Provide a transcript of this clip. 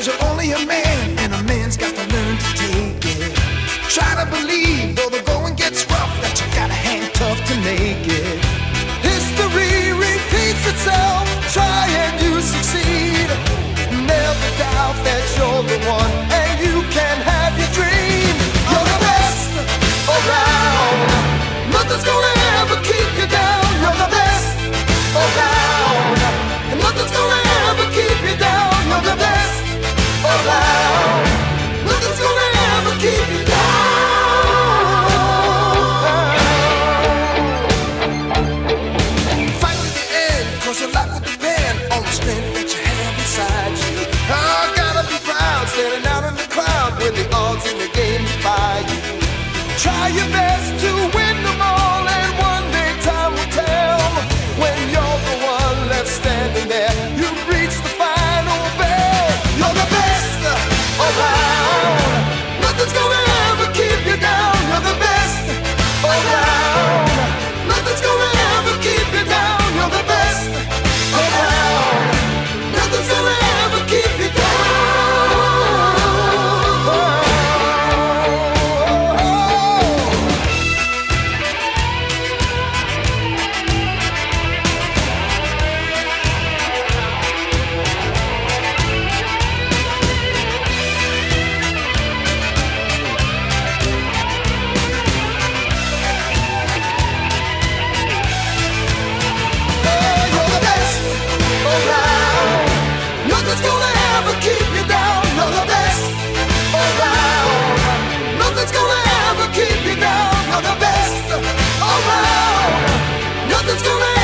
'cause you're only a man, and a man's got to learn to take it. Try to believe, though the going gets rough, that you gotta hang tough to make it. History repeats itself, try and you succeed. Never doubt that you're the one, and you can have your dream. You're the best around, nothing's gonna ever keep you down. You're the best around, and nothing's gonna ever keep you down. You're the best around, nothing's gonna ever keep you down. Fight to the end, 'cause your life will depend on the strength that you have inside you. I gotta be proud, standing out in the crowd when the odds in the game defy you. Try your best to win them all, and one day time will tell. When you're the one left standing there, you've reached the final bell. You're the best around, nothing's gonna ever keep you down. You're the best around, nothing's gonna ever keep you down. You're the best around, nothing's gonna ever keep you down. Nothing's gonna ever keep you down. You're the best around, nothing's gonna ever keep you down. You're the best around, nothing's gonna